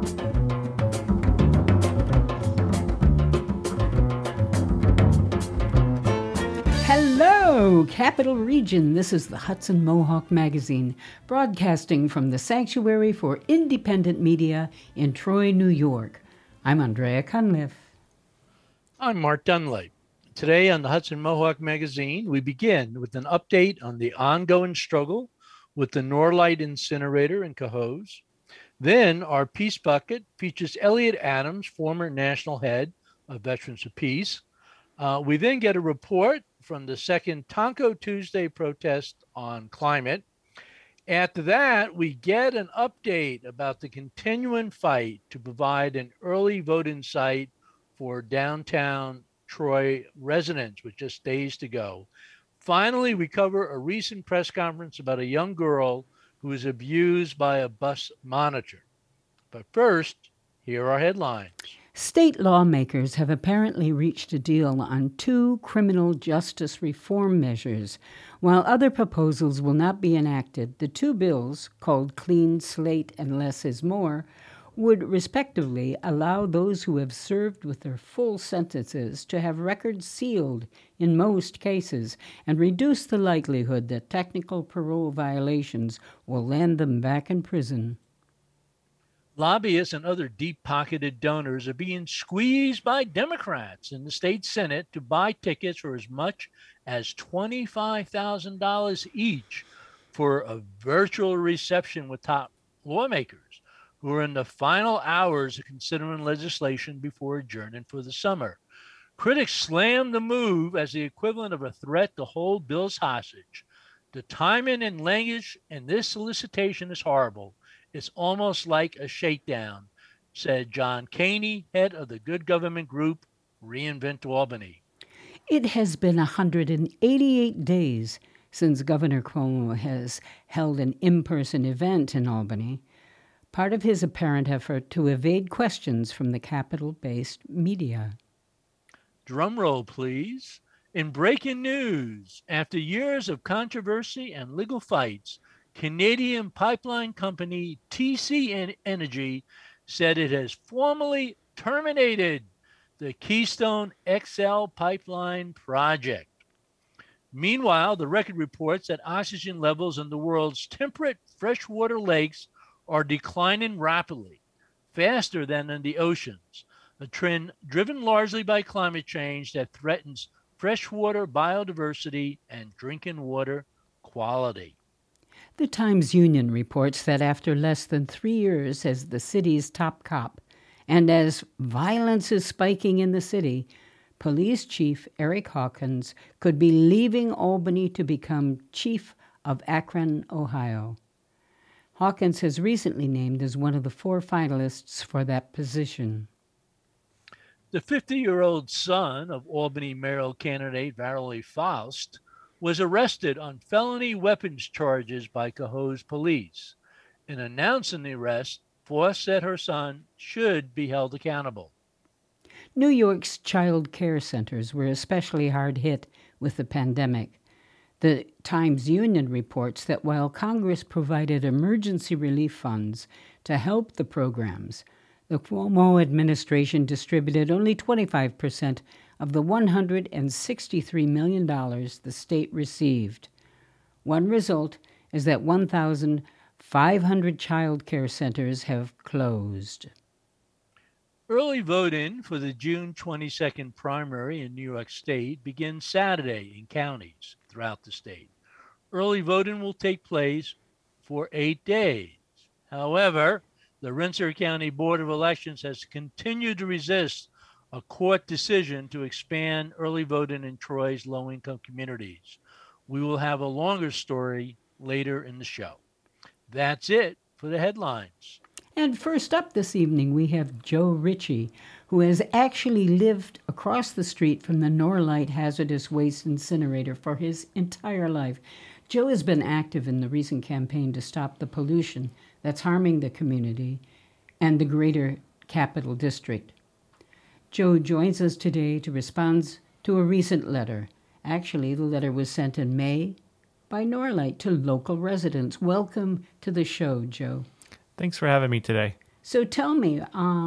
Hello, Capital Region. This is the Hudson Mohawk Magazine, broadcasting from the Sanctuary for Independent Media in Troy, New York. I'm Andrea Cunliffe. I'm Mark Dunlap. Today on the Hudson Mohawk Magazine, we begin with an update on the ongoing struggle with the Norlite incinerator in Cohoes. Then our Peace Bucket features Elliot Adams, former national head of Veterans of Peace. We then get a report from the second Tonko Tuesday protest on climate. After that, we get an update about the continuing fight to provide an early voting site for downtown Troy residents with just days to go. Finally, we cover a recent press conference about a young girl who was abused by a bus monitor. But first, here are headlines. State lawmakers have apparently reached a deal on 2 criminal justice reform measures. While other proposals will not be enacted, the 2 bills, called Clean Slate and Less is More, would respectively allow those who have served with their full sentences to have records sealed in most cases and reduce the likelihood that technical parole violations will land them back in prison. Lobbyists and other deep-pocketed donors are being squeezed by Democrats in the state Senate to buy tickets for as much as $25,000 each for a virtual reception with top lawmakers who are in the final hours of considering legislation before adjourning for the summer. Critics slam the move as the equivalent of a threat to hold bills hostage. The timing and language in this solicitation is horrible. It's almost like a shakedown, said John Caney, head of the Good Government Group, Reinvent Albany. It has been 188 days since Governor Cuomo has held an in-person event in Albany, part of his apparent effort to evade questions from the Capitol-based media. Drum roll, please. In breaking news, after years of controversy and legal fights, Canadian pipeline company TC Energy said it has formally terminated the Keystone XL pipeline project. Meanwhile, the record reports that oxygen levels in the world's temperate freshwater lakes are declining rapidly, faster than in the oceans, a trend driven largely by climate change that threatens freshwater biodiversity and drinking water quality. The Times-Union reports that after less than 3 years as the city's top cop, and as violence is spiking in the city, Police Chief Eric Hawkins could be leaving Albany to become Chief of Akron, Ohio. Hawkins has recently named as one of the 4 finalists for that position. The 50-year-old son of Albany mayoral candidate Valerie Faust was arrested on felony weapons charges by Cohoes police. In announcing the arrest, Faust said her son should be held accountable. New York's child care centers were especially hard hit with the pandemic. The Times-Union reports that while Congress provided emergency relief funds to help the programs, the Cuomo administration distributed only 25% of the $163 million the state received. One result is that 1,500 child care centers have closed. Early voting for the June 22nd primary in New York State begins Saturday in counties throughout the state. Early voting will take place for 8 days. However, the Rensselaer County Board of Elections has continued to resist a court decision to expand early voting in Troy's low-income communities. We will have a longer story later in the show. That's it for the headlines. And first up this evening, we have Joe Ritchie, who has actually lived across the street from the Norlite hazardous waste incinerator for his entire life. Joe has been active in the recent campaign to stop the pollution that's harming the community and the greater Capital District. Joe joins us today to respond to a recent letter. Actually, the letter was sent in May by Norlite to local residents. Welcome to the show, Joe. Thanks for having me today. So tell me,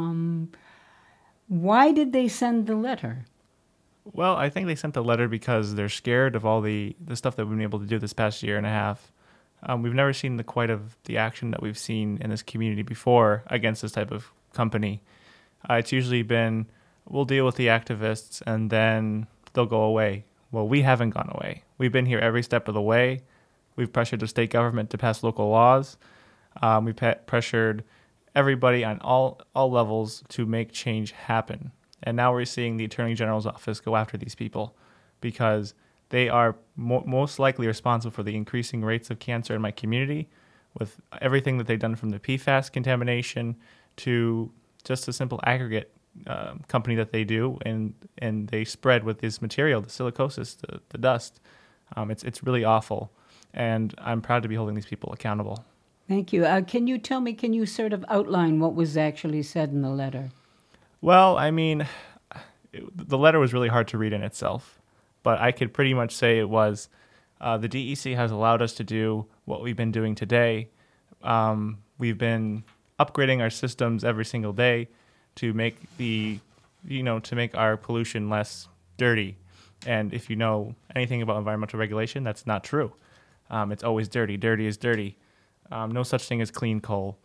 why did they send the letter? Well, I think they sent the letter because they're scared of all the stuff that we've been able to do this past year and a half. We've never seen the quite of the action that we've seen in this community before against this type of company. It's usually been, we'll deal with the activists and then they'll go away. Well, we haven't gone away. We've been here every step of the way. We've pressured the state government to pass local laws. We've pressured everybody on all levels to make change happen. And now we're seeing the Attorney General's office go after these people because they are most likely responsible for the increasing rates of cancer in my community with everything that they've done from the PFAS contamination to just a simple aggregate company that they do, and they spread with this material, the silicosis, the dust. It's really awful, and I'm proud to be holding these people accountable. Thank you. Can you sort of outline what was actually said in the letter? Well, I mean, the letter was really hard to read in itself, but I could pretty much say it was the DEC has allowed us to do what we've been doing today. We've been upgrading our systems every single day to make to make our pollution less dirty. And if you know anything about environmental regulation, that's not true. It's always dirty. Dirty is dirty. No such thing as clean coal.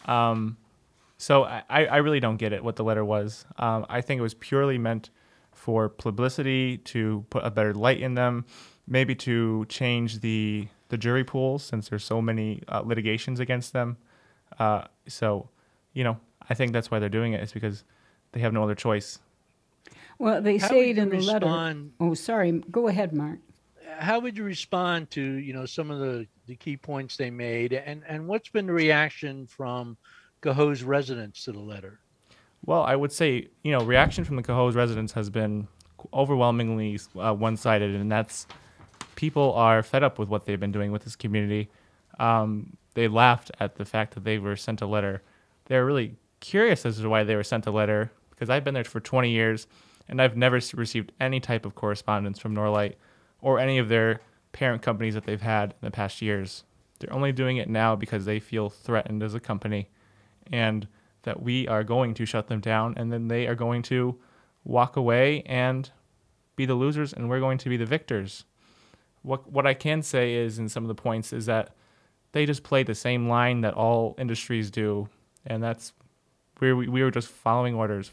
So I really don't get it, what the letter was. I think it was purely meant for publicity, to put a better light in them, maybe to change the jury pools since there's so many litigations against them. So, I think that's why they're doing it, is because they have no other choice. Well, they say it in the letter. Oh, sorry. Go ahead, Mark. How would you respond to some of the key points they made, and what's been the reaction from Cohoes residents to the letter? Well, I would say reaction from the Cohoes residents has been overwhelmingly one-sided, and that's people are fed up with what they've been doing with this community. They laughed at the fact that they were sent a letter. They're really curious as to why they were sent a letter, because I've been there for 20 years, and I've never received any type of correspondence from Norlite or any of their parent companies that they've had in the past years. They're only doing it now because they feel threatened as a company and that we are going to shut them down, and then they are going to walk away and be the losers, and we're going to be the victors. What I can say is, in some of the points, is that they just play the same line that all industries do, and that's where we were just following orders,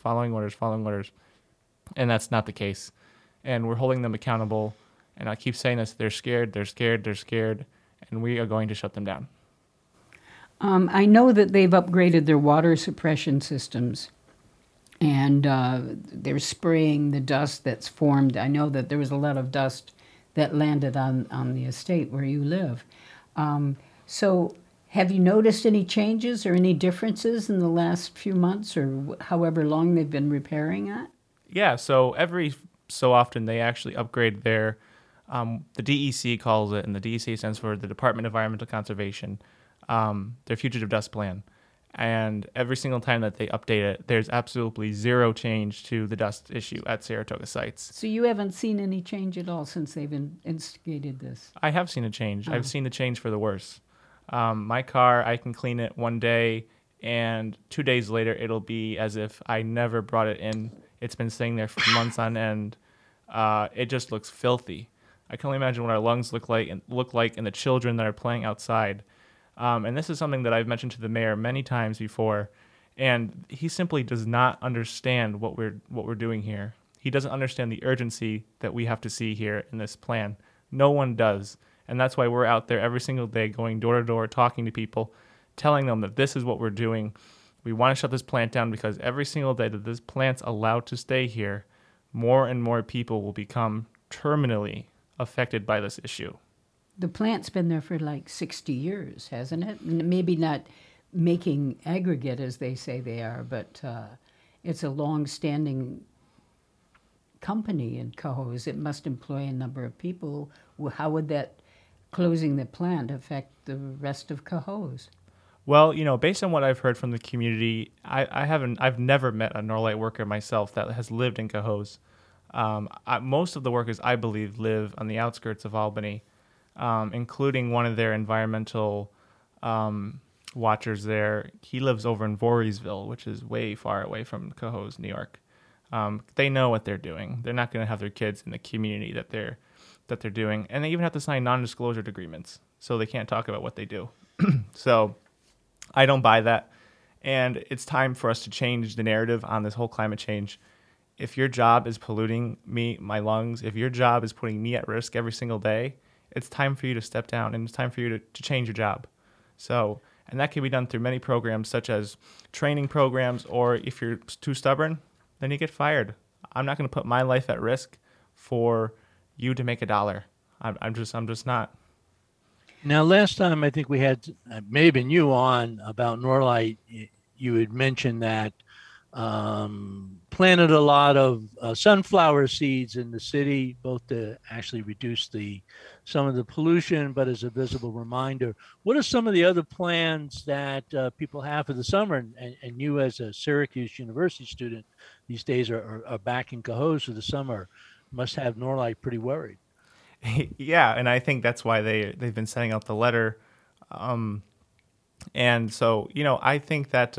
and that's not the case. And we're holding them accountable, and I keep saying this, they're scared, and we are going to shut them down. I know that they've upgraded their water suppression systems, and they're spraying the dust that's formed. I know that there was a lot of dust that landed on the estate where you live. So have you noticed any changes or any differences in the last few months or however long they've been repairing it? Yeah, so every so often they actually upgrade their, the DEC calls it, and the DEC stands for the Department of Environmental Conservation, their fugitive dust plan. And every single time that they update it, there's absolutely zero change to the dust issue at Saratoga sites. So you haven't seen any change at all since they've instigated this? I have seen a change. I've seen the change for the worse. My car, I can clean it one day, and 2 days later, it'll be as if I never brought it in. It's been sitting there for months on end. It just looks filthy. I can only imagine what our lungs look like, and the children that are playing outside. And this is something that I've mentioned to the mayor many times before, and he simply does not understand what we're doing here. He doesn't understand the urgency that we have to see here in this plan. No one does. And that's why we're out there every single day going door to door, talking to people, telling them that this is what we're doing. We want to shut this plant down because every single day that this plant's allowed to stay here, more and more people will become terminally affected by this issue. The plant's been there for like 60 years, hasn't it? Maybe not making aggregate as they say they are, but it's a long-standing company in Cohoes. It must employ a number of people. How would that closing the plant affect the rest of Cohoes? Well, based on what I've heard from the community, I've never met a Norlite worker myself that has lived in Cohoes. Most of the workers, I believe, live on the outskirts of Albany, including one of their environmental watchers there. He lives over in Voorheesville, which is way far away from Cohoes, New York. They know what they're doing. They're not going to have their kids in the community that they're doing, and they even have to sign non-disclosure agreements, so they can't talk about what they do. So I don't buy that, and it's time for us to change the narrative on this whole climate change. If your job is polluting my lungs, if your job is putting me at risk every single day, it's time for you to step down, and it's time for you to change your job. So, and that can be done through many programs, such as training programs, or if you're too stubborn, then you get fired. I'm not going to put my life at risk for you to make $1. I'm just not. Now, last time I think we had, may have been you on about Norlite, you had mentioned that planted a lot of sunflower seeds in the city, both to actually reduce some of the pollution, but as a visible reminder. What are some of the other plans that people have for the summer? And you, as a Syracuse University student, these days are back in Cohoes for the summer, must have Norlite pretty worried. Yeah, and I think that's why they've been sending out the letter. And so, I think that,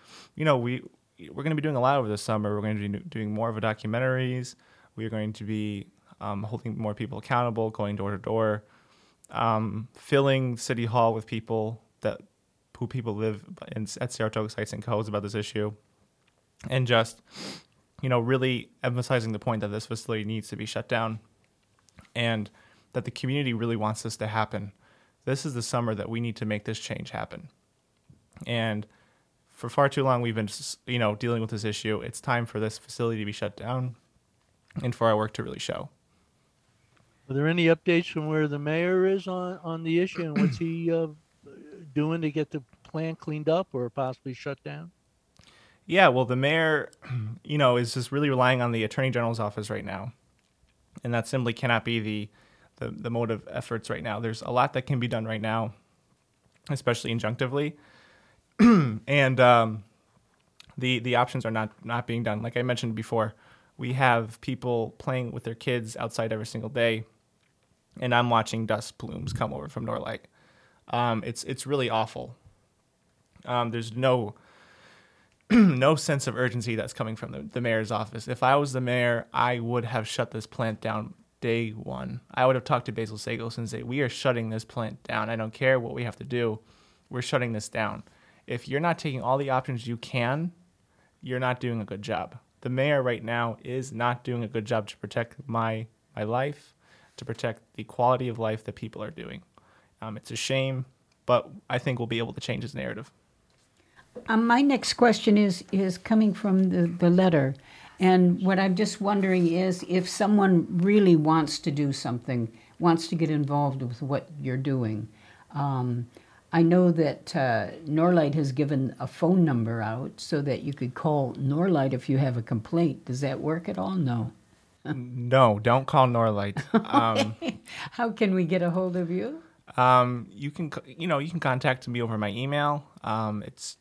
we're going to be doing a lot over the summer. We're going to be doing more of a documentaries. We're going to be holding more people accountable, going door to door, filling City Hall with people who live at Saratoga sites and Cohoes about this issue, and just, really emphasizing the point that this facility needs to be shut down, and that the community really wants this to happen. This is the summer that we need to make this change happen. And for far too long, we've been, dealing with this issue. It's time for this facility to be shut down and for our work to really show. Are there any updates from where the mayor is on the issue, and what's he doing to get the plant cleaned up or possibly shut down? Yeah, well, the mayor, is just really relying on the Attorney General's office right now. And that simply cannot be the mode of efforts right now. There's a lot that can be done right now, especially injunctively. And the options are not being done. Like I mentioned before, we have people playing with their kids outside every single day, and I'm watching dust plumes come over from Norlite. It's really awful. There's no sense of urgency that's coming from the mayor's office. If I was the mayor, I would have shut this plant down day one. I would have talked to Basil Sagos and say, we are shutting this plant down. I don't care what we have to do. We're shutting this down. If you're not taking all the options you can, you're not doing a good job. The mayor right now is not doing a good job to protect my life, to protect the quality of life that people are doing. It's a shame, but I think we'll be able to change his narrative. My next question is coming from the letter. And what I'm just wondering is if someone really wants to do something, wants to get involved with what you're doing. I know that Norlite has given a phone number out so that you could call Norlite if you have a complaint. Does that work at all? No. No, don't call Norlite. How can we get a hold of you? You can contact me over my email. It's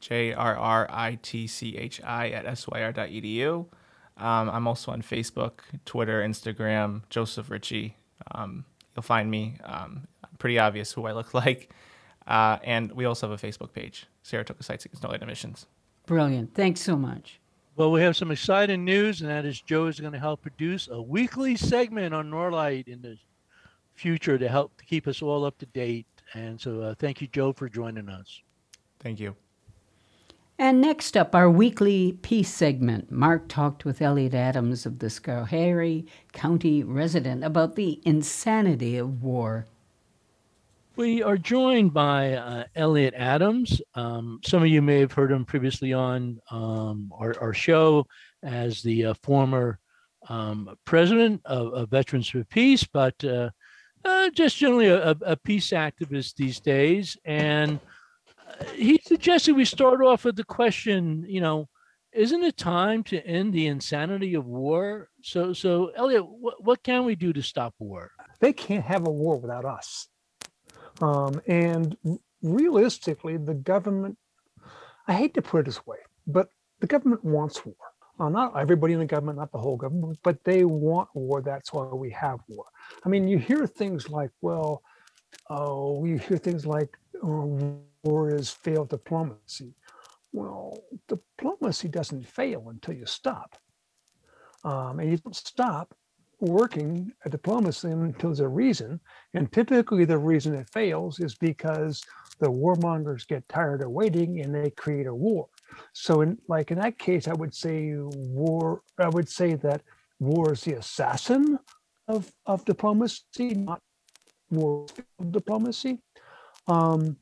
jrritchi@syr.edu. I'm also on Facebook, Twitter, Instagram, Joseph Ritchie. You'll find me. Pretty obvious who I look like. And we also have a Facebook page, Saratoga Sites Against Norlite Emissions. Brilliant. Thanks so much. Well, we have some exciting news, and that is Joe is going to help produce a weekly segment on Norlite in the future to help keep us all up to date. And so thank you, Joe, for joining us. Thank you. And next up, our weekly peace segment. Mark talked with Elliot Adams of the Schoharie County Resident about the insanity of war. We are joined by Elliot Adams. Some of you may have heard him previously on our show as the former president of Veterans for Peace, but just generally a peace activist these days. And he suggested we start off with the question, isn't it time to end the insanity of war? So Elliot, what can we do to stop war? They can't have a war without us. And realistically, the government, I hate to put it this way, but the government wants war. Not everybody in the government, not the whole government, but they want war. That's why we have war. I mean, you hear things like, war is failed diplomacy. Well, diplomacy doesn't fail until you stop. And you don't stop working at diplomacy until there's a reason. And typically the reason it fails is because the warmongers get tired of waiting and they create a war. So in that case, I would say that war is the assassin of diplomacy, not war diplomacy. And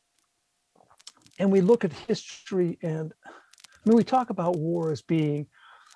we look at history, and we talk about war as being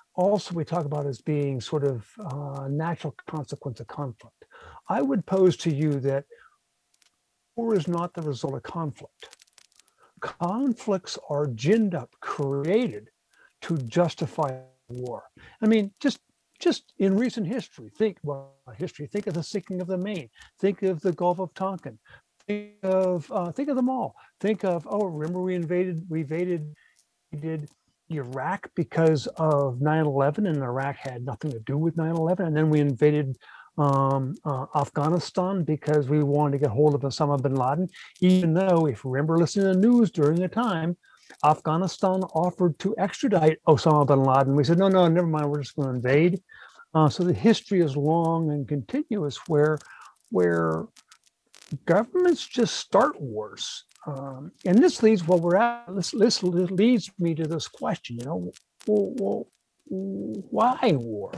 sort of a natural consequence of conflict. I would pose to you that war is not the result of conflict. Conflicts are ginned up, created to justify war. I mean, just in recent history, think of the sinking of the Maine, think of the Gulf of Tonkin, think of them all. Think of, remember we did Iraq because of 9/11, and Iraq had nothing to do with 9/11, and then we invaded Afghanistan because we wanted to get hold of Osama bin Laden, even though, if you remember listening to the news during the time, Afghanistan offered to extradite Osama bin Laden. We said, no, never mind, we're just going to invade. So the history is long and continuous where governments just start wars. And this leads this leads me to this question, well, why war?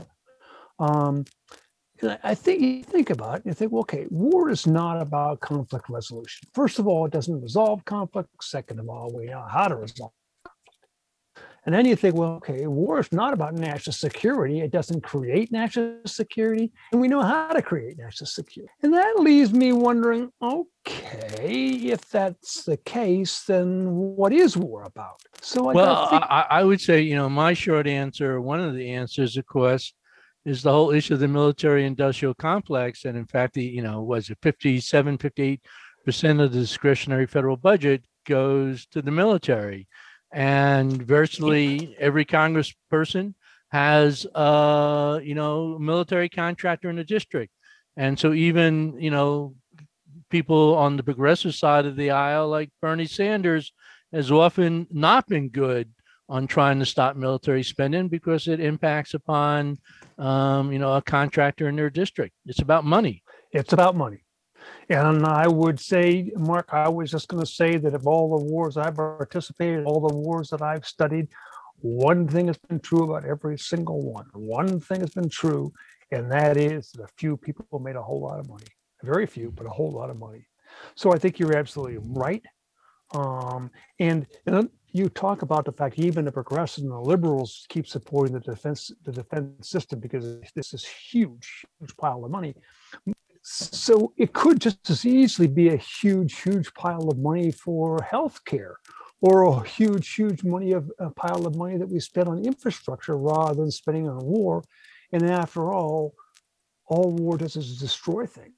I think you think about it, you think, well, okay, war is not about conflict resolution. First of all, it doesn't resolve conflict. Second of all, we know how to resolve conflict. And then you think, well, okay, war is not about national security. It doesn't create national security, and we know how to create national security. And that leaves me wondering, okay, if that's the case, then what is war about? So I would say, my short answer, one of the answers, of course, is the whole issue of the military-industrial complex. And in fact, 58% of the discretionary federal budget goes to the military. And virtually every congressperson has military contractor in the district. And so even, people on the progressive side of the aisle, like Bernie Sanders, has often not been good on trying to stop military spending because it impacts upon, a contractor in their district. It's about money. It's about money. And I would say, Mark, I was just going to say that of all the wars I've participated, all the wars that I've studied, one thing has been true about every single one. One thing has been true, and that is that a few people made a whole lot of money. Very few, but a whole lot of money. So I think you're absolutely right. And you talk about the fact even the progressives and the liberals keep supporting the defense system because this is huge pile of money. So it could just as easily be a huge pile of money for healthcare, or a huge pile of money that we spend on infrastructure rather than spending on war. And after all war does is destroy things.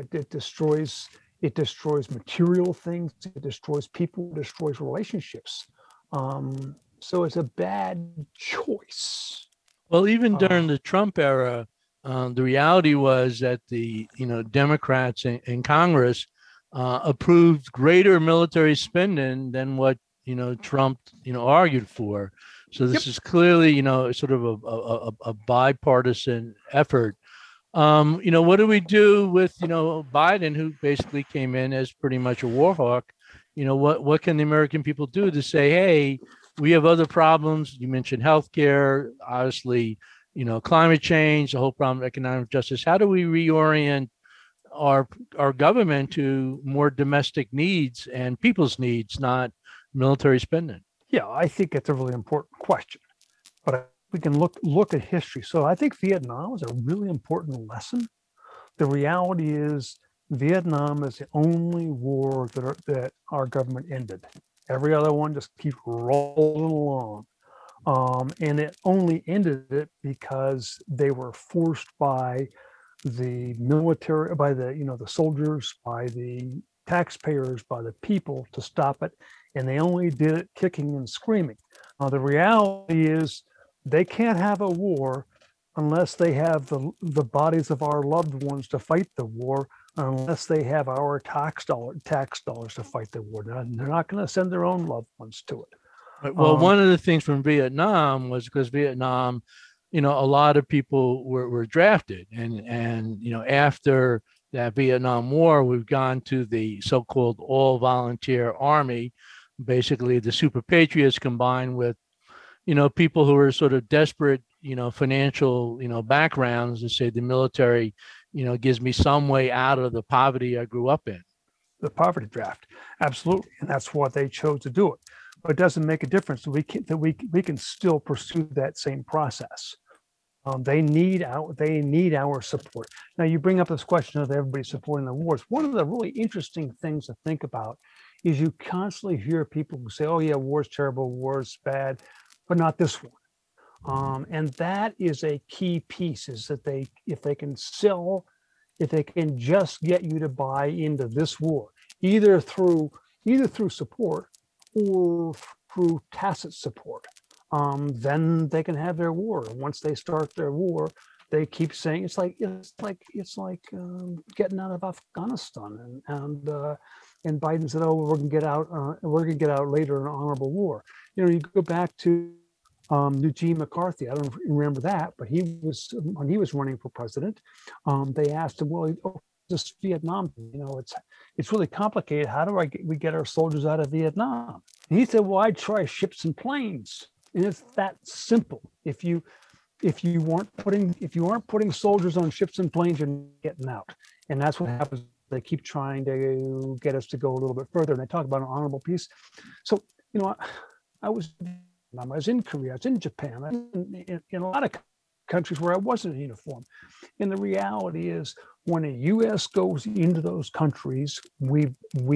It destroys material things, it destroys people, it destroys relationships. So it's a bad choice. Well, even during the Trump era, the reality was that the Democrats in Congress approved greater military spending than what Trump argued for. So this is clearly sort of a bipartisan effort. What do we do with Biden, who basically came in as pretty much a war hawk? What can the American people do to say, hey, we have other problems? You mentioned healthcare, obviously, climate change, the whole problem of economic justice. How do we reorient our government to more domestic needs and people's needs, not military spending? Yeah, I think it's a really important question, but we can look at history. So I think Vietnam is a really important lesson. The reality is Vietnam is the only war that our government ended. Every other one just keeps rolling along. And it only ended it because they were forced by the military, by the soldiers, by the taxpayers, by the people to stop it. And they only did it kicking and screaming. The reality is they can't have a war unless they have the bodies of our loved ones to fight the war, unless they have our tax dollars to fight the war. They're not going to send their own loved ones to it. Well, one of the things from Vietnam was because Vietnam, a lot of people were drafted, and after that Vietnam War, we've gone to the so-called all volunteer army, basically the super patriots combined with people who are sort of desperate, financial, backgrounds to say the military, gives me some way out of the poverty I grew up in. The poverty draft, absolutely, and that's why they chose to do it. But it doesn't make a difference. We can still pursue that same process. They need our support. Now, you bring up this question of everybody supporting the wars. One of the really interesting things to think about is you constantly hear people who say, "Oh yeah, war's terrible, war's bad," but not this one. And that is a key piece: is that if they can just get you to buy into this war, either through support or through tacit support, then they can have their war. And once they start their war, they keep saying it's like getting out of Afghanistan, and Biden said, "Oh, we're going to get out. We're going to get out later in an honorable war." You go back to Eugene McCarthy. I don't remember that, but when he was running for president, they asked him, "Well, this Vietnam, it's really complicated. How do we get our soldiers out of Vietnam?" And he said, "Well, I'd try ships and planes." And it's that simple. If you aren't putting soldiers on ships and planes, you're not getting out. And that's what happens. They keep trying to get us to go a little bit further. And they talk about an honorable peace. So, I was in Korea, I was in Japan, in a lot of countries where I wasn't in uniform. And the reality is, when the U.S. goes into those countries, we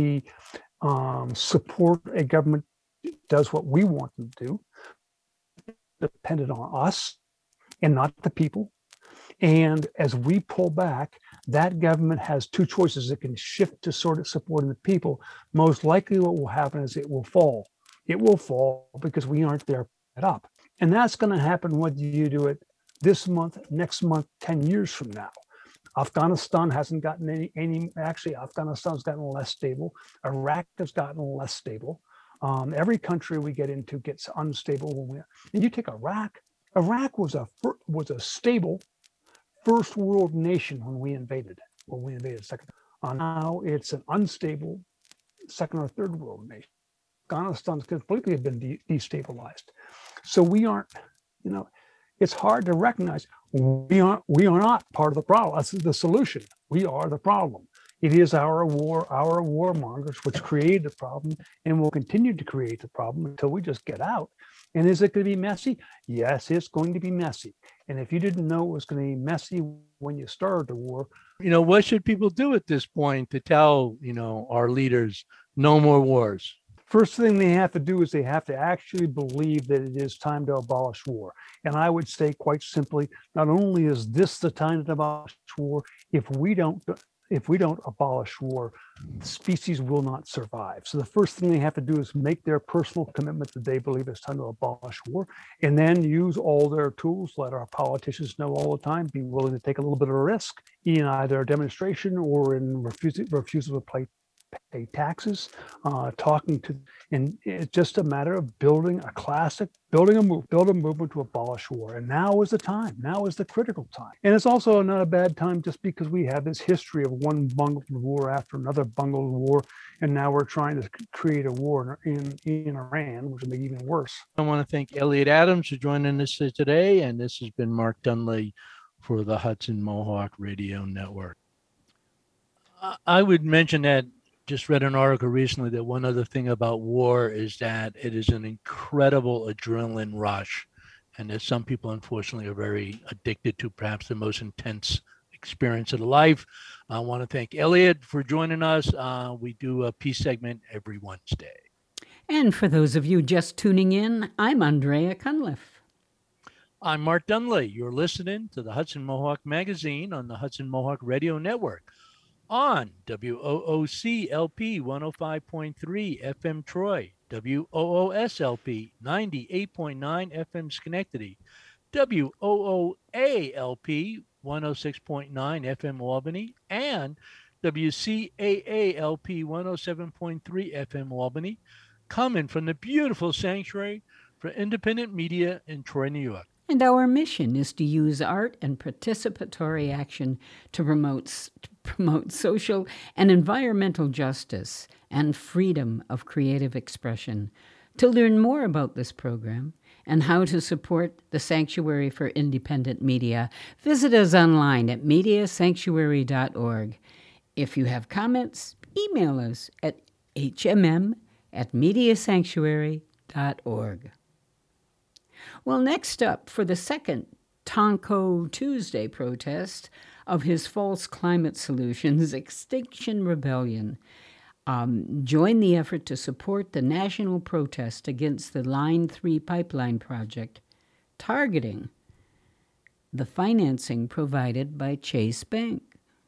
support a government that does what we want them to do, dependent on us and not the people. And as we pull back, that government has two choices. It can shift to sort of supporting the people. Most likely what will happen is it will fall. It will fall because we aren't there up. And that's going to happen whether you do it this month, next month, 10 years from now. Afghanistan hasn't gotten actually, Afghanistan's gotten less stable. Iraq has gotten less stable. Every country we get into gets unstable. And you take Iraq. Iraq was a stable first world nation when we invaded second. Now it's an unstable second or third world nation. Afghanistan's completely been destabilized. So we aren't, it's hard to recognize we are not part of the problem. That's the solution. We are the problem. It is our warmongers which created the problem and will continue to create the problem until we just get out. And is it going to be messy? Yes, it's going to be messy. And if you didn't know it was going to be messy when you started the war, what should people do at this point to tell, our leaders no more wars? First thing they have to do is they have to actually believe that it is time to abolish war. And I would say quite simply, not only is this the time to abolish war, if we don't abolish war, species will not survive. So the first thing they have to do is make their personal commitment that they believe it's time to abolish war, and then use all their tools, let our politicians know all the time, be willing to take a little bit of a risk in either a demonstration or in refusal to pay taxes, and it's just a matter of building a movement to abolish war. And now is the time. Now is the critical time. And it's also not a bad time just because we have this history of one bungled war after another bungled war, and now we're trying to create a war in Iran, which will make it even worse. I want to thank Elliot Adams for joining us today, and this has been Mark Dunlea for the Hudson Mohawk Radio Network. I would mention that just read an article recently that one other thing about war is that it is an incredible adrenaline rush, and that some people unfortunately are very addicted to perhaps the most intense experience of the life. I want to thank Elliot for joining us. We do a peace segment every Wednesday. And for those of you just tuning in, I'm Andrea Cunliffe. I'm Mark Dunlea. You're listening to the Hudson Mohawk Magazine on the Hudson Mohawk Radio Network on WOOC-LP 105.3 FM Troy, WOOS-LP 98.9 FM Schenectady, WOOA-LP 106.9 FM Albany, and WCAALP 107.3 FM Albany, coming from the beautiful Sanctuary for Independent Media in Troy, New York. And our mission is to use art and participatory action to promote social and environmental justice and freedom of creative expression. To learn more about this program and how to support the Sanctuary for Independent Media, visit us online at mediasanctuary.org. If you have comments, email us at hmm@mediasanctuary.org. Well, next up, for the second Tonko Tuesday protest of his false climate solutions, Extinction Rebellion joined the effort to support the national protest against the Line 3 pipeline project, targeting the financing provided by Chase Bank.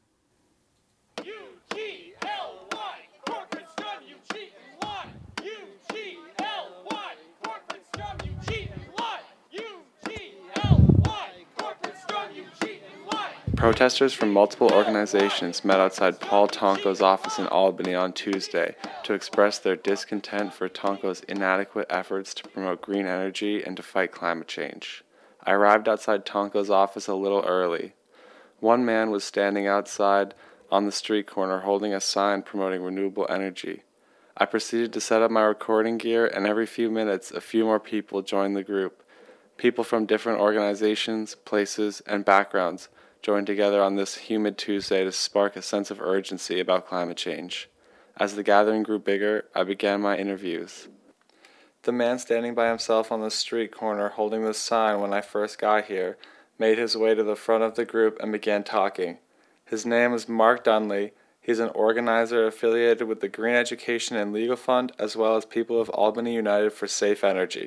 Protesters from multiple organizations met outside Paul Tonko's office in Albany on Tuesday to express their discontent for Tonko's inadequate efforts to promote green energy and to fight climate change. I arrived outside Tonko's office a little early. One man was standing outside on the street corner holding a sign promoting renewable energy. I proceeded to set up my recording gear, and every few minutes a few more people joined the group. People from different organizations, places, and backgrounds joined together on this humid Tuesday to spark a sense of urgency about climate change. As the gathering grew bigger, I began my interviews. The man standing by himself on the street corner holding the sign when I first got here made his way to the front of the group and began talking. His name is Mark Dunley. He's an organizer affiliated with the Green Education and Legal Fund, as well as People of Albany United for Safe Energy.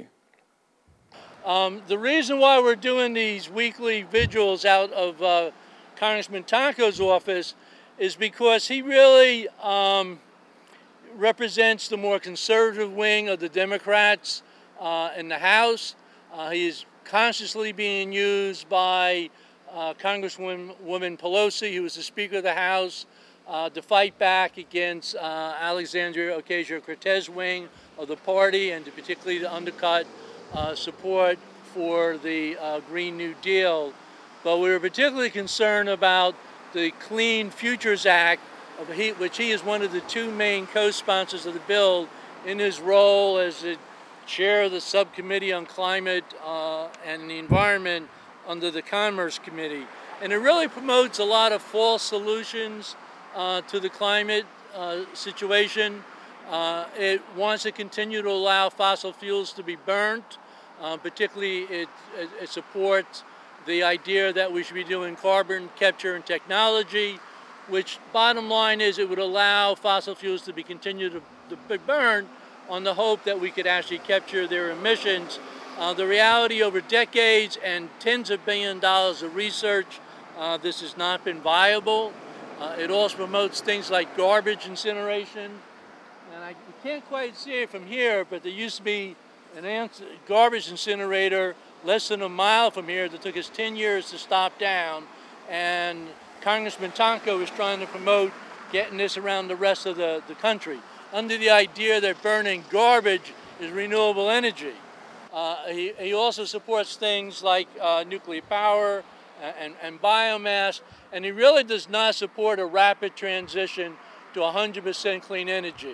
The reason why we're doing these weekly vigils out of Congressman Tonko's office is because he really represents the more conservative wing of the Democrats in the House. He is consciously being used by Congresswoman Pelosi, who is the Speaker of the House, to fight back against Alexandria Ocasio-Cortez wing of the party, and to particularly to undercut support for the Green New Deal. But we were particularly concerned about the Clean Futures Act, which he is one of the two main co-sponsors of the bill in his role as the chair of the subcommittee on climate and the environment under the Commerce Committee. And it really promotes a lot of false solutions to the climate situation. It wants to continue to allow fossil fuels to be burnt. Particularly, it supports the idea that we should be doing carbon capture and technology, which bottom line is it would allow fossil fuels to be continued to be burned on the hope that we could actually capture their emissions. The reality, over decades and tens of billions of dollars of research, this has not been viable. It also promotes things like garbage incineration. And you can't quite see it from here, but there used to be an garbage incinerator less than a mile from here that took us 10 years to stop down. And Congressman Tonko is trying to promote getting this around the rest of the country, under the idea that burning garbage is renewable energy. He also supports things like nuclear power and biomass, and he really does not support a rapid transition to 100% clean energy.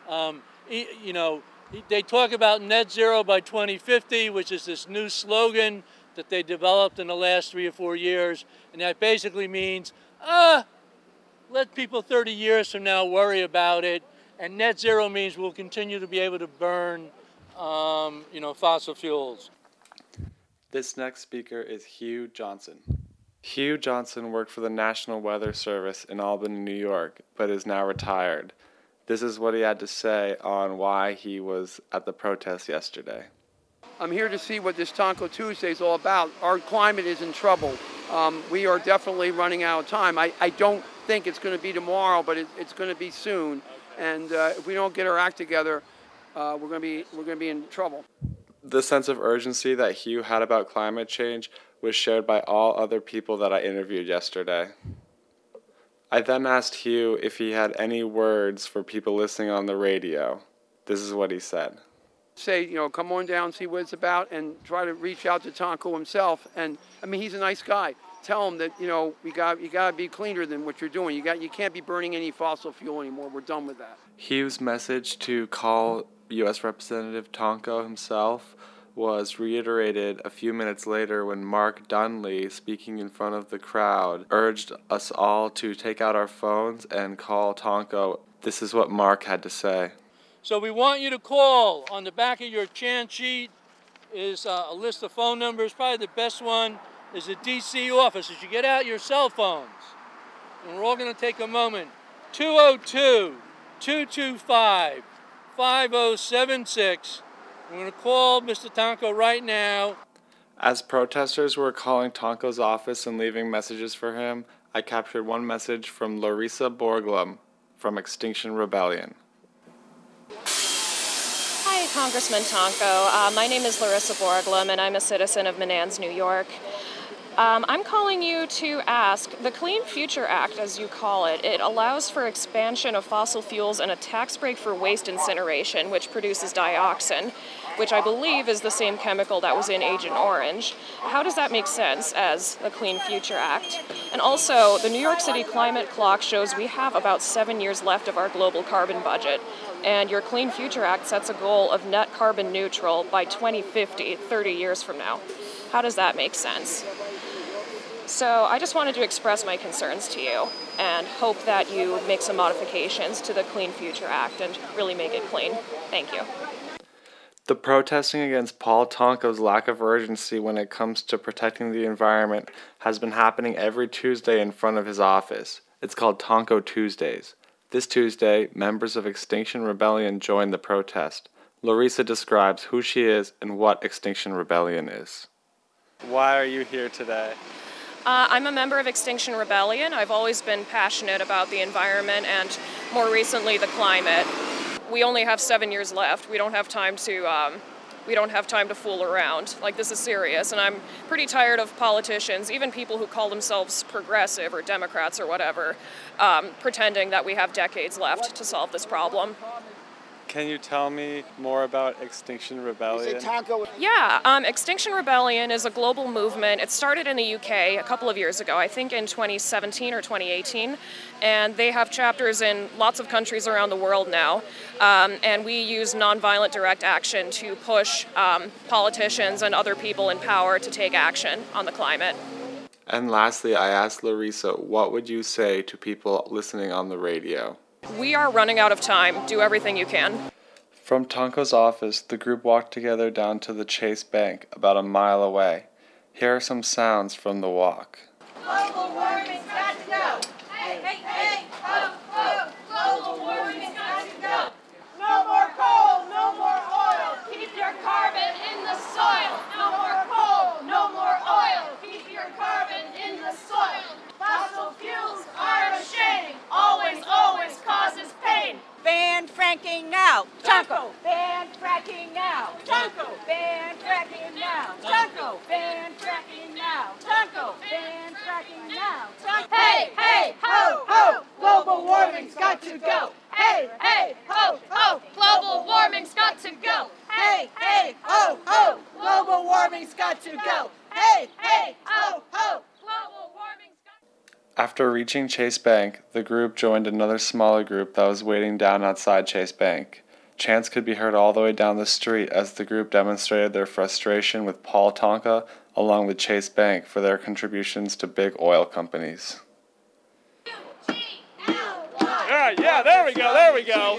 They talk about net zero by 2050, which is this new slogan that they developed in the last 3 or 4 years. And that basically means, let people 30 years from now worry about it. And net zero means we'll continue to be able to burn, fossil fuels. This next speaker is Hugh Johnson. Hugh Johnson worked for the National Weather Service in Albany, New York, but is now retired. This is what he had to say on why he was at the protest yesterday. I'm here to see what this Tonko Tuesday is all about. Our climate is in trouble. We are definitely running out of time. I don't think it's going to be tomorrow, but it's going to be soon. And if we don't get our act together, we're going to be in trouble. The sense of urgency that Hugh had about climate change was shared by all other people that I interviewed yesterday. I then asked Hugh if he had any words for people listening on the radio. This is what he said. Say, come on down, see what it's about, and try to reach out to Tonko himself. And I mean, he's a nice guy. Tell him that, you got to be cleaner than what you're doing. You can't be burning any fossil fuel anymore. We're done with that. Hugh's message to call U.S. Representative Tonko himself was reiterated a few minutes later when Mark Dunley, speaking in front of the crowd, urged us all to take out our phones and call Tonko. This is what Mark had to say. So we want you to call. On the back of your chant sheet is a list of phone numbers. Probably the best one is the D.C. office. As you get out your cell phones, and we're all going to take a moment. 202-225-5076. We're going to call Mr. Tonko right now. As protesters were calling Tonko's office and leaving messages for him, I captured one message from Larissa Borglum from Extinction Rebellion. Hi, Congressman Tonko. My name is Larissa Borglum, and I'm a citizen of Menands, New York. I'm calling you to ask, the Clean Future Act, as you call it, it allows for expansion of fossil fuels and a tax break for waste incineration, which produces dioxin, which I believe is the same chemical that was in Agent Orange. How does that make sense as the Clean Future Act? And also, the New York City climate clock shows we have about 7 years left of our global carbon budget. And your Clean Future Act sets a goal of net carbon neutral by 2050, 30 years from now. How does that make sense? So I just wanted to express my concerns to you and hope that you make some modifications to the Clean Future Act and really make it clean. Thank you. The protesting against Paul Tonko's lack of urgency when it comes to protecting the environment has been happening every Tuesday in front of his office. It's called Tonko Tuesdays. This Tuesday, members of Extinction Rebellion joined the protest. Larissa describes who she is and what Extinction Rebellion is. Why are you here today? I'm a member of Extinction Rebellion. I've always been passionate about the environment and more recently the climate. We only have 7 years left. We don't have time to fool around. Like, this is serious, and I'm pretty tired of politicians, even people who call themselves progressive or Democrats or whatever, pretending that we have decades left to solve this problem. Can you tell me more about Extinction Rebellion? Yeah, Extinction Rebellion is a global movement. It started in the UK a couple of years ago, I think in 2017 or 2018, and they have chapters in lots of countries around the world now, and we use nonviolent direct action to push politicians and other people in power to take action on the climate. And lastly, I asked Larissa, what would you say to people listening on the radio? We are running out of time. Do everything you can. From Tonko's office, the group walked together down to the Chase Bank, about a mile away. Here are some sounds from the walk. Global warming's got to go. Hey, hey, hey, ho, ho. Global warming's got to go. No more coal, no more oil. Keep your carbon in the soil. No more coal, no more oil. Keep your carbon in the soil. Fossil fuels are a shame. Always, always causes pain. Ban fracking now. Tonko. Ban fracking now. Tonko. Ban fracking now. Tonko. Ban fracking now. Tonko. Ban fracking now. Hey, hey, ho, ho. Global warming's got to go. Hey, hey, ho, ho. Global warming's got to go. Hey, hey, ho, ho. Global warming's got to go. Hey, hey, ho, ho. Global warming's got to go. After reaching Chase Bank, the group joined another smaller group that was waiting down outside Chase Bank. Chants could be heard all the way down the street as the group demonstrated their frustration with Paul Tonko along with Chase Bank for their contributions to big oil companies. Yeah, there we go.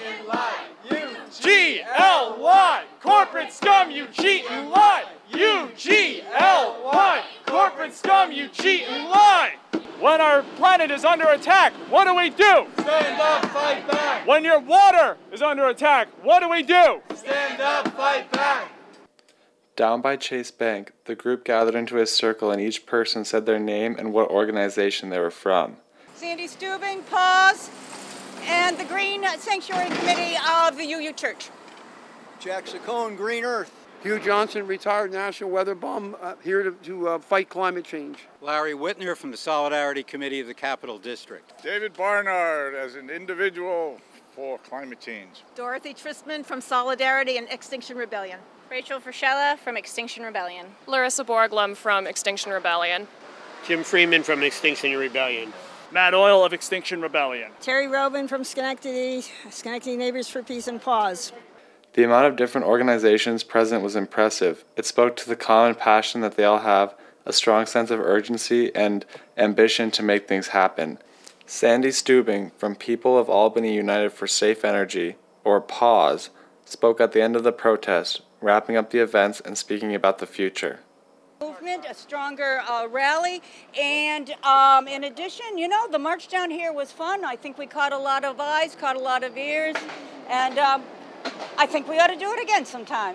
G-L-Y, corporate scum, you cheat and lie. U-G-L-Y, corporate scum, you cheat and lie. When our planet is under attack, what do we do? Stand up, fight back. When your water is under attack, what do we do? Stand up, fight back. Down by Chase Bank, the group gathered into a circle and each person said their name and what organization they were from. Sandy Stubing, PAWS, and the Green Sanctuary Committee of the UU Church. Jack Saccone, Green Earth. Hugh Johnson, retired National Weather Bum, here to fight climate change. Larry Whitner from the Solidarity Committee of the Capital District. David Barnard as an individual for climate change. Dorothy Tristman from Solidarity and Extinction Rebellion. Rachel Frischella from Extinction Rebellion. Larissa Borglum from Extinction Rebellion. Jim Freeman from Extinction Rebellion. Matt Oil of Extinction Rebellion. Terry Robin from Schenectady Neighbors for Peace and Pause. The amount of different organizations present was impressive. It spoke to the common passion that they all have, a strong sense of urgency and ambition to make things happen. Sandy Stubing from People of Albany United for Safe Energy, or PAUSE, spoke at the end of the protest, wrapping up the events and speaking about the future. Movement, a stronger rally, and in addition, the march down here was fun. I think we caught a lot of eyes, caught a lot of ears, and I think we ought to do it again sometime.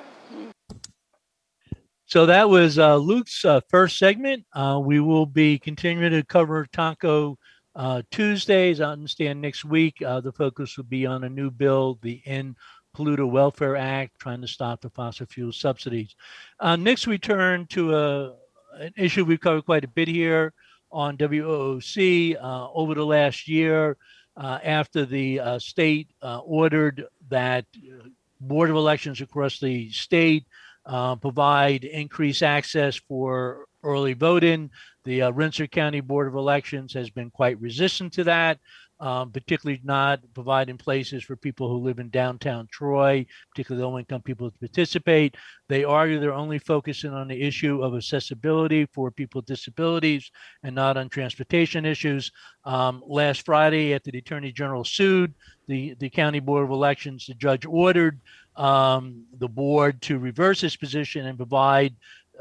So that was Luke's first segment. We will be continuing to cover Tonko Tuesdays. I understand next week the focus will be on a new bill, the End Polluter Welfare Act, trying to stop the fossil fuel subsidies. Next, we turn to an issue we've covered quite a bit here on WOOC over the last year. After the state ordered that Board of Elections across the state provide increased access for early voting, the Rensselaer County Board of Elections has been quite resistant to that, particularly not providing places for people who live in downtown Troy, particularly low-income people to participate. They argue they're only focusing on the issue of accessibility for people with disabilities and not on transportation issues. Last Friday, after the Attorney General sued the County Board of Elections, the judge ordered the board to reverse its position and provide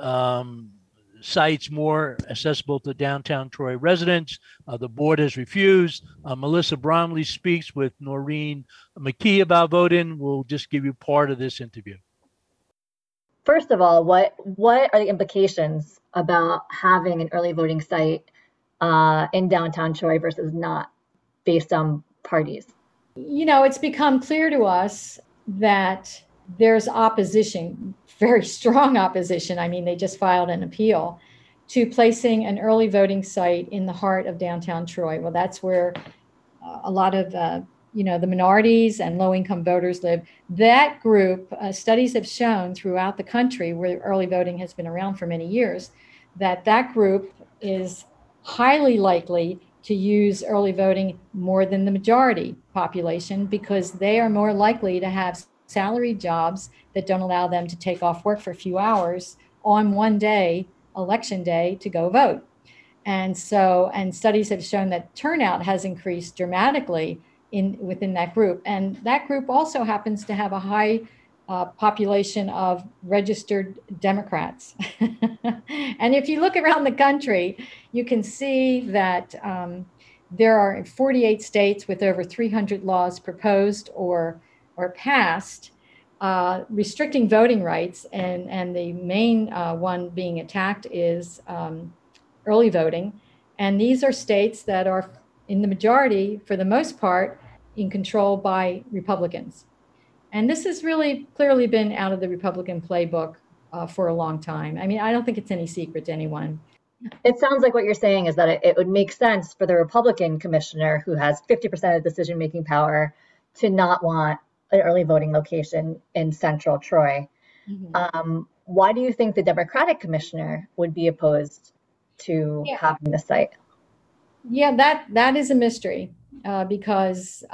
sites more accessible to downtown Troy residents. The board has refused. Melissa Bromley speaks with Noreen McKee about voting. We'll just give you part of this interview. First of all, what are the implications about having an early voting site in downtown Troy versus not, based on parties? It's become clear to us that there's opposition, very strong opposition. I mean, they just filed an appeal to placing an early voting site in the heart of downtown Troy. Well, that's where a lot of, the minorities and low-income voters live. That group, studies have shown throughout the country where early voting has been around for many years, that group is highly likely to use early voting more than the majority population because they are more likely to have salaried jobs that don't allow them to take off work for a few hours on one day, election day, to go vote. And studies have shown that turnout has increased dramatically within that group. And that group also happens to have a high population of registered Democrats. And if you look around the country, you can see that there are 48 states with over 300 laws proposed or passed restricting voting rights, and the main one being attacked is early voting. And these are states that are in the majority, for the most part, in control by Republicans. And this has really clearly been out of the Republican playbook for a long time. I mean, I don't think it's any secret to anyone. It sounds like what you're saying is that it would make sense for the Republican commissioner, who has 50% of decision-making power, to not want an early voting location in central Troy. Mm-hmm. Why do you think the Democratic commissioner would be opposed to having the site? Yeah, that is a mystery because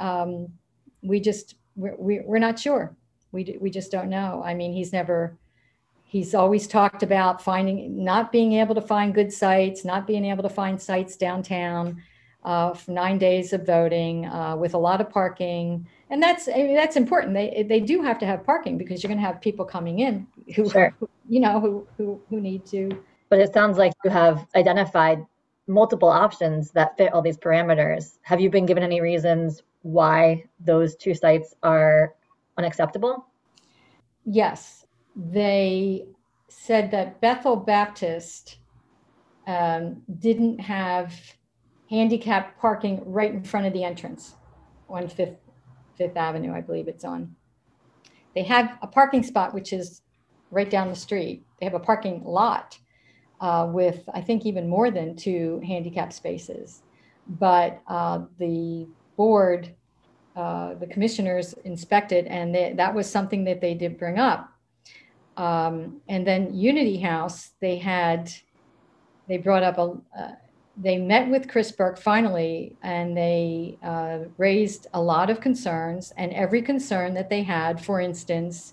we're not sure. We just don't know. I mean, he's always talked about not being able to find good sites, not being able to find sites downtown for 9 days of voting with a lot of parking. And that's important. They do have to have parking because you're going to have people coming in who need to. But it sounds like you have identified multiple options that fit all these parameters. Have you been given any reasons why those two sites are unacceptable? Yes. They said that Bethel Baptist didn't have handicapped parking right in front of the entrance on Fifth Avenue, I believe it's on. They have a parking spot which is right down the street. They have a parking lot with, I think, even more than 2 handicap spaces. But the board, the commissioners inspected, and that was something that they did bring up. And then Unity House, they brought up they met with Chris Burke finally, and they raised a lot of concerns, and every concern that they had, for instance,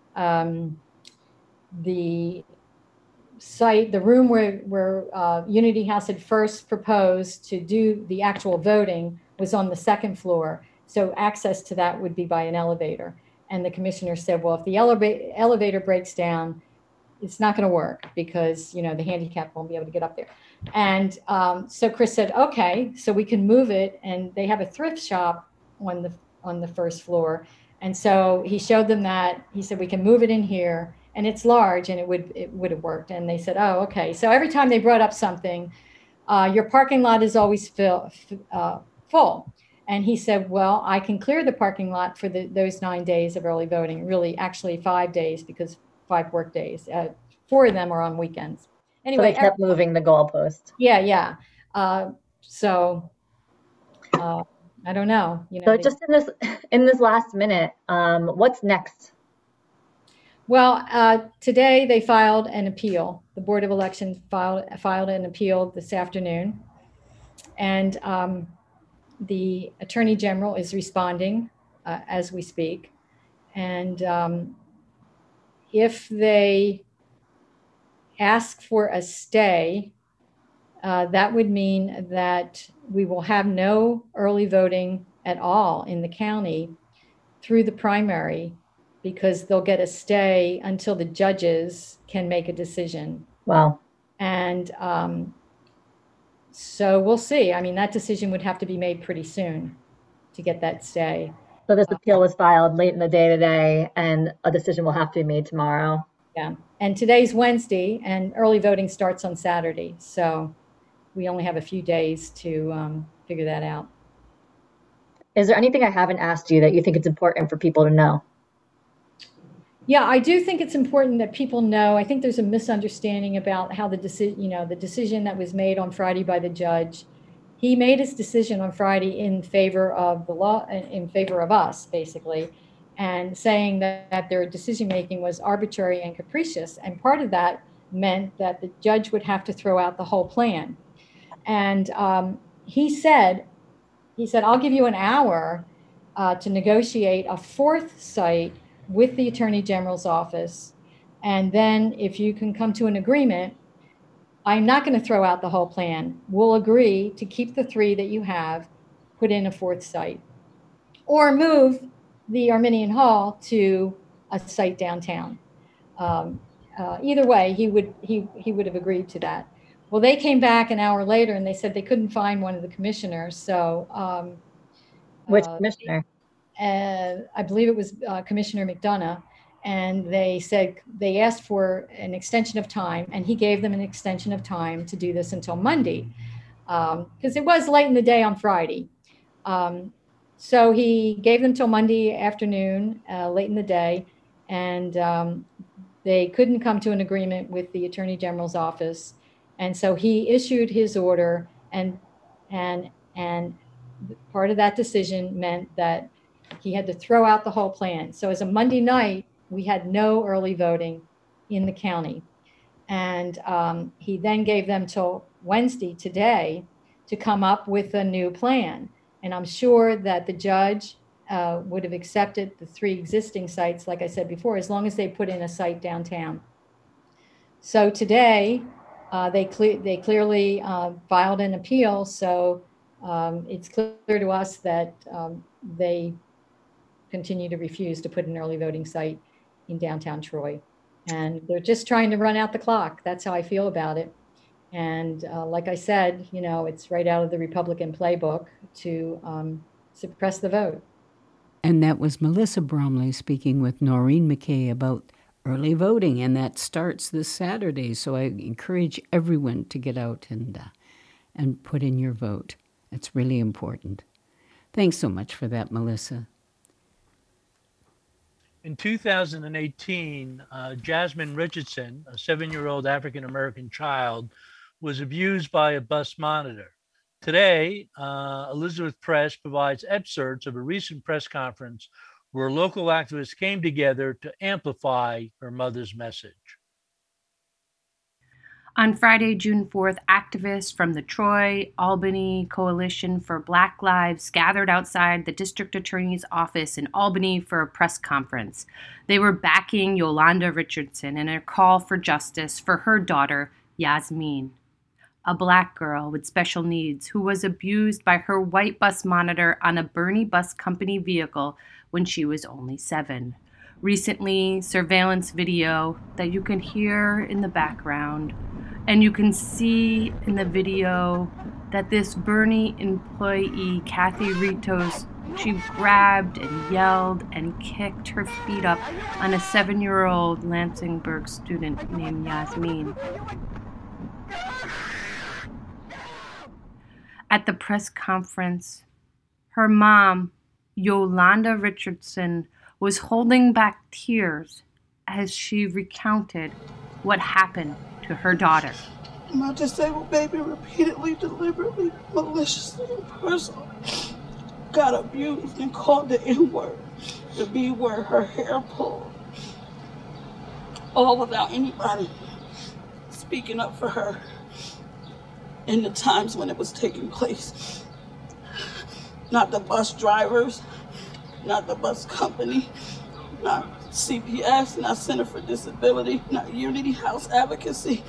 the site, the room where Unity House had first proposed to do the actual voting was on the 2nd floor. So access to that would be by an elevator. And the commissioner said, well, if the elevator breaks down, it's not going to work because, the handicap won't be able to get up there. And so Chris said, okay, so we can move it. And they have a thrift shop on the 1st floor. And so he showed them that. He said, we can move it in here, and it's large, and it would have worked. And they said, oh, okay. So every time they brought up something, your parking lot is always full. And he said, well, I can clear the parking lot for those 9 days of early voting, really actually 5 days, because 5 work days. 4 of them are on weekends. Anyway, so they kept moving the goalpost. Yeah. So I don't know. So just in this last minute, what's next? Well, today they filed an appeal. The Board of Elections filed an appeal this afternoon, and the Attorney General is responding as we speak. And if they ask for a stay, that would mean that we will have no early voting at all in the county through the primary, because they'll get a stay until the judges can make a decision. Wow. And so we'll see. I mean, that decision would have to be made pretty soon to get that stay. So this appeal was filed late in the day today, and a decision will have to be made tomorrow. Yeah. And today's Wednesday, and early voting starts on Saturday. So we only have a few days to figure that out. Is there anything I haven't asked you that you think it's important for people to know? Yeah, I do think it's important that people know. I think there's a misunderstanding about how the decision that was made on Friday by the judge. He made his decision on Friday in favor of the law, in favor of us, basically, and saying that their decision making was arbitrary and capricious. And part of that meant that the judge would have to throw out the whole plan. And he said, I'll give you an hour to negotiate a 4th site with the Attorney General's office. And then if you can come to an agreement, I'm not going to throw out the whole plan. We'll agree to keep the 3 that you have, put in a 4th site, or move the Arminian Hall to a site downtown. Either way, he would have agreed to that. Well, they came back an hour later and they said they couldn't find one of the commissioners. So which commissioner? I believe it was Commissioner McDonough, and they said they asked for an extension of time, and he gave them an extension of time to do this until Monday, because it was late in the day on Friday. So he gave them till Monday afternoon, late in the day, and they couldn't come to an agreement with the Attorney General's office, and so he issued his order, and part of that decision meant that he had to throw out the whole plan. So as a Monday night, we had no early voting in the county. And he then gave them till Wednesday, today, to come up with a new plan. And I'm sure that the judge would have accepted the 3 existing sites, like I said before, as long as they put in a site downtown. So today, they clearly filed an appeal. So it's clear to us that they continue to refuse to put an early voting site in downtown Troy. And they're just trying to run out the clock. That's how I feel about it. And like I said, it's right out of the Republican playbook to suppress the vote. And that was Melissa Bromley speaking with Noreen McKay about early voting, and that starts this Saturday. So I encourage everyone to get out and put in your vote. It's really important. Thanks so much for that, Melissa. In 2018, Jasmine Richardson, a 7-year-old African-American child, was abused by a bus monitor. Today, Elizabeth Press provides excerpts of a recent press conference where local activists came together to amplify her mother's message. On Friday, June 4th, activists from the Troy Albany Coalition for Black Lives gathered outside the district attorney's office in Albany for a press conference. They were backing Yolanda Richardson in her call for justice for her daughter, Yasmin, a Black girl with special needs who was abused by her white bus monitor on a Bernie Bus Company vehicle when she was only 7. Recently, surveillance video that you can hear in the background, and you can see in the video that this Bernie employee, Kathy Ritos, she grabbed and yelled and kicked her feet up on a 7-year-old Lansingburgh student named Yasmin. At the press conference, her mom, Yolanda Richardson, was holding back tears as she recounted what happened to her daughter. My disabled baby repeatedly, deliberately, maliciously, and personally got abused and called the N-word, the B-word, her hair pulled, all without anybody speaking up for her in the times when it was taking place. Not the bus drivers, not the bus company, not CPS, not Center for Disability, not Unity House Advocacy.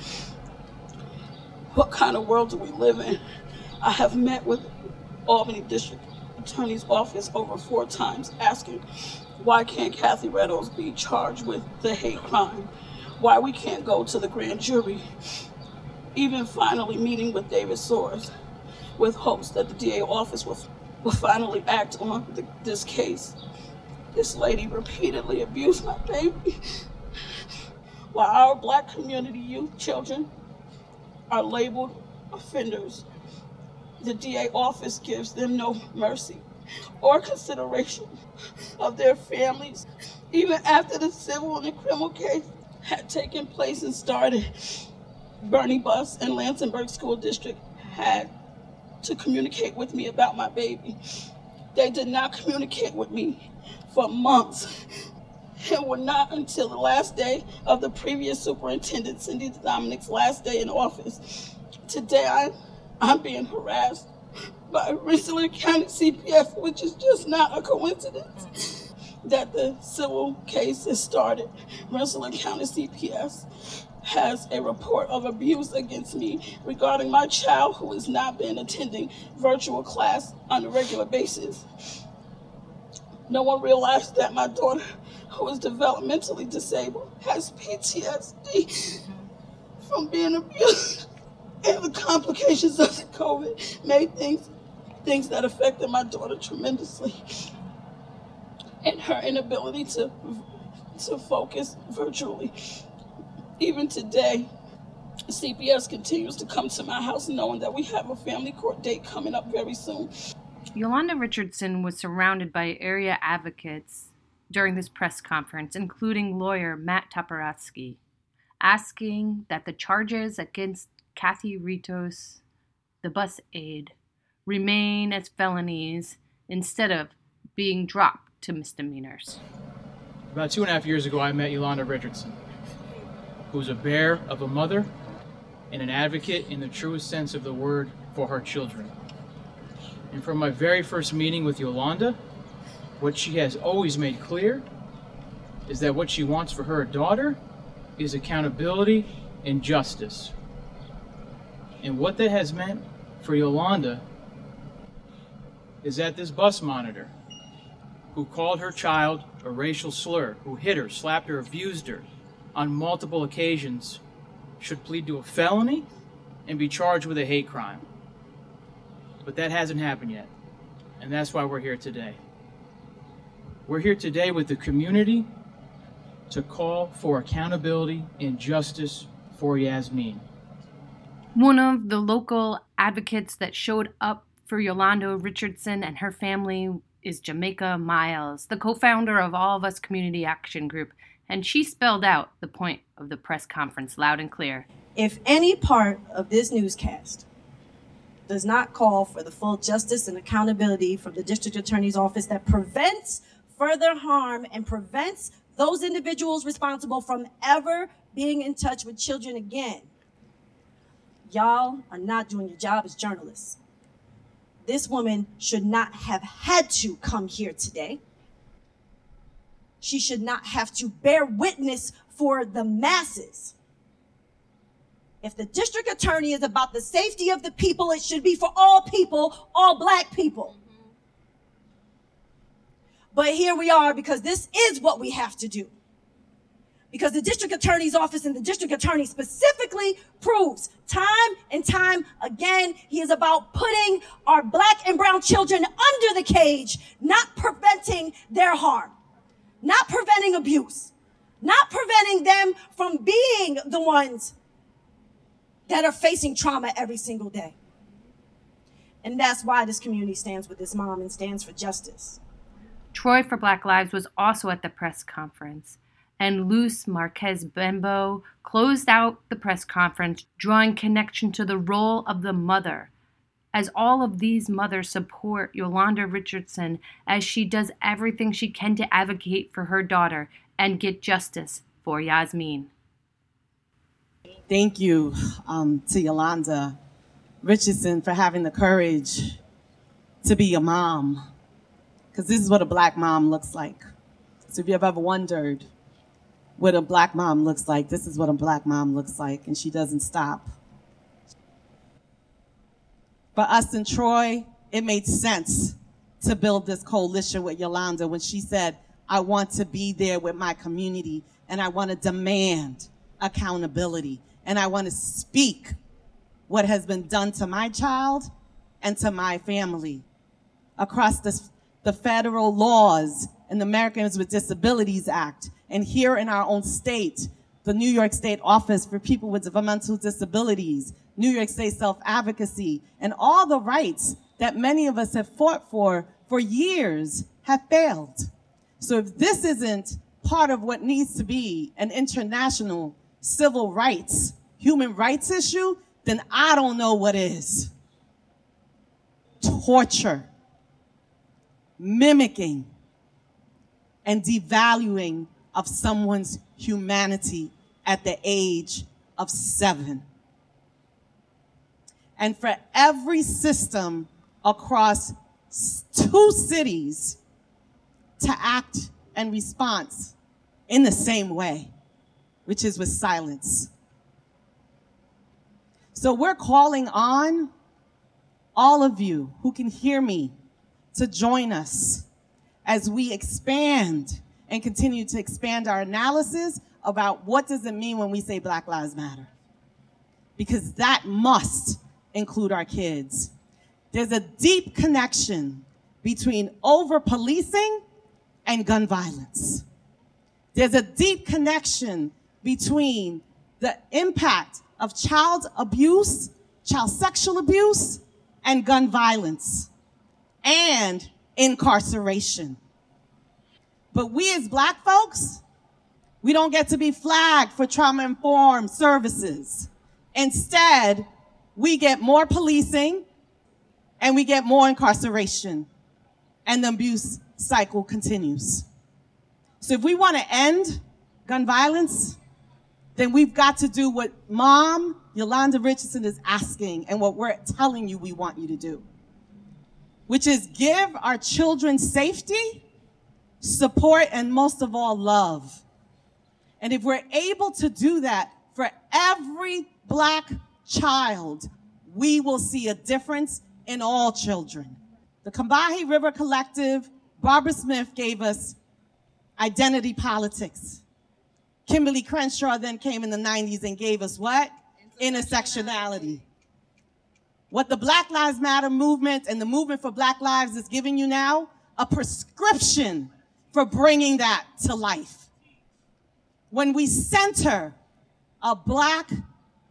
What kind of world do we live in? I have met with Albany District Attorney's Office over 4 times asking why can't Kathy Ritos be charged with the hate crime? Why we can't go to the grand jury? Even finally meeting with David Soares with hopes that the DA office will finally act on this case. This lady repeatedly abused my baby. While our Black community youth children are labeled offenders, the DA office gives them no mercy or consideration of their families. Even after the civil and the criminal case had taken place and started, Bernie Bus and Lansingburgh School District had to communicate with me about my baby. They did not communicate with me for months. It was not until the last day of the previous superintendent, Cindy Dominic's last day in office. Today, I'm being harassed by Rensselaer County CPS, which is just not a coincidence that the civil case has started. Rensselaer County CPS has a report of abuse against me regarding my child who has not been attending virtual class on a regular basis. No one realized that my daughter, who is developmentally disabled, has PTSD from being abused. And the complications of the COVID made things that affected my daughter tremendously. And her inability to focus virtually. Even today, CPS continues to come to my house knowing that we have a family court date coming up very soon. Yolanda Richardson was surrounded by area advocates during this press conference, including lawyer Matt Toporowski, asking that the charges against Kathy Ritos, the bus aide, remain as felonies instead of being dropped to misdemeanors. About 2.5 years ago, I met Yolanda Richardson, who was a bear of a mother and an advocate in the truest sense of the word for her children. And from my very first meeting with Yolanda, what she has always made clear is that what she wants for her daughter is accountability and justice. And what that has meant for Yolanda is that this bus monitor, who called her child a racial slur, who hit her, slapped her, abused her on multiple occasions, should plead to a felony and be charged with a hate crime. But that hasn't happened yet, and that's why we're here today. We're here today with the community to call for accountability and justice for Yasmin. One of the local advocates that showed up for Yolanda Richardson and her family is Jamaica Miles, the co-founder of All of Us Community Action Group, and she spelled out the point of the press conference loud and clear. If any part of this newscast does not call for the full justice and accountability from the District Attorney's Office that prevents further harm and prevents those individuals responsible from ever being in touch with children again, y'all are not doing your job as journalists. This woman should not have had to come here today. She should not have to bear witness for the masses. If the district attorney is about the safety of the people, it should be for all people, all Black people. But here we are, because this is what we have to do. Because the district attorney's office and the district attorney specifically proves time and time again, he is about putting our Black and brown children under the cage, not preventing their harm, not preventing abuse, not preventing them from being the ones that are facing trauma every single day. And that's why this community stands with this mom and stands for justice. Troy for Black Lives was also at the press conference, and Luz Marquez Bembo closed out the press conference, drawing connection to the role of the mother, as all of these mothers support Yolanda Richardson as she does everything she can to advocate for her daughter and get justice for Yasmin. Thank you to Yolanda Richardson for having the courage to be a mom, because this is what a Black mom looks like. So if you have ever wondered what a Black mom looks like, this is what a Black mom looks like, and she doesn't stop. For us in Troy, it made sense to build this coalition with Yolanda when she said, I want to be there with my community, and I want to demand accountability, and I want to speak what has been done to my child and to my family. Across the federal laws and the Americans with Disabilities Act, and here in our own state, the New York State Office for People with Developmental Disabilities, New York State Self-Advocacy, and all the rights that many of us have fought for years have failed. So if this isn't part of what needs to be an international civil rights, human rights issue, then I don't know what is. Torture, mimicking, and devaluing of someone's humanity at the age of 7. And for every system across 2 cities to act and respond in the same way, which is with silence. So we're calling on all of you who can hear me to join us as we expand and continue to expand our analysis about what does it mean when we say Black Lives Matter. Because that must include our kids. There's a deep connection between over-policing and gun violence. There's a deep connection between the impact of child abuse, child sexual abuse, and gun violence, and incarceration. But we as Black folks, we don't get to be flagged for trauma-informed services. Instead, we get more policing and we get more incarceration, and the abuse cycle continues. So if we want to end gun violence, then we've got to do what Mom Yolanda Richardson is asking and what we're telling you we want you to do, which is give our children safety, support, and most of all, love. And if we're able to do that for every Black child, we will see a difference in all children. The Combahee River Collective, Barbara Smith gave us identity politics. Kimberly Crenshaw then came in the 90s and gave us what? Intersectionality. What the Black Lives Matter movement and the movement for Black Lives is giving you now, a prescription for bringing that to life. When we center a Black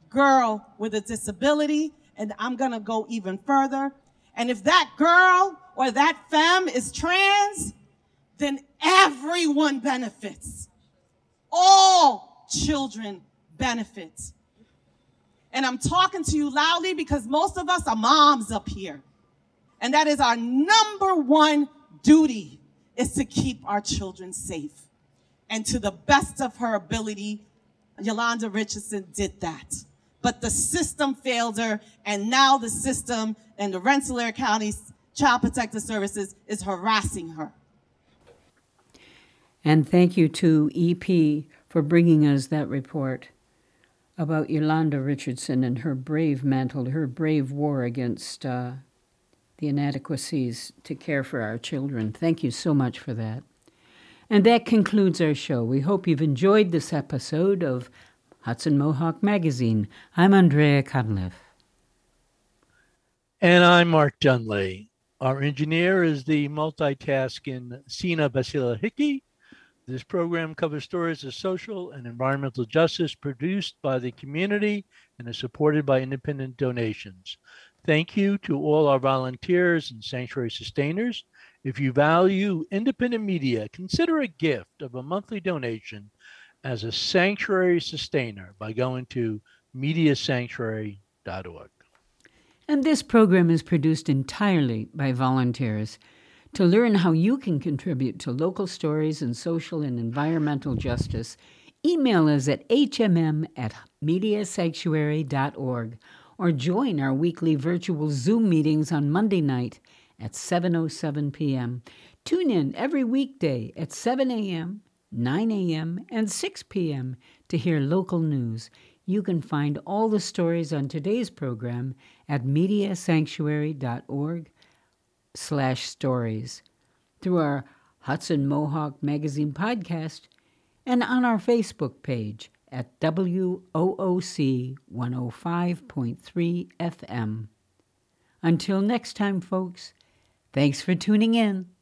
girl with a disability, and I'm gonna go even further, and if that girl or that femme is trans, then everyone benefits. All children benefit. And I'm talking to you loudly because most of us are moms up here. And that is our number one duty, is to keep our children safe. And to the best of her ability, Yolanda Richardson did that. But the system failed her, and now the system and the Rensselaer County Child Protective Services is harassing her. And thank you to EP for bringing us that report about Yolanda Richardson and her brave mantle, her brave war against the inadequacies to care for our children. Thank you so much for that. And that concludes our show. We hope you've enjoyed this episode of Hudson Mohawk Magazine. I'm Andrea Cunliffe. And I'm Mark Dunley. Our engineer is the multitasking Sina Basila-Hickey. This program covers stories of social and environmental justice produced by the community and is supported by independent donations. Thank you to all our volunteers and sanctuary sustainers. If you value independent media, consider a gift of a monthly donation as a sanctuary sustainer by going to mediasanctuary.org. And this program is produced entirely by volunteers. To learn how you can contribute to local stories and social and environmental justice, email us at hmm@mediasanctuary.org or join our weekly virtual Zoom meetings on Monday night at 7:07 p.m. Tune in every weekday at 7 a.m., 9 a.m., and 6 p.m. to hear local news. You can find all the stories on today's program at mediasanctuary.org/stories, through our Hudson Mohawk Magazine podcast, and on our Facebook page at WOOC 105.3 FM. Until next time, folks, thanks for tuning in.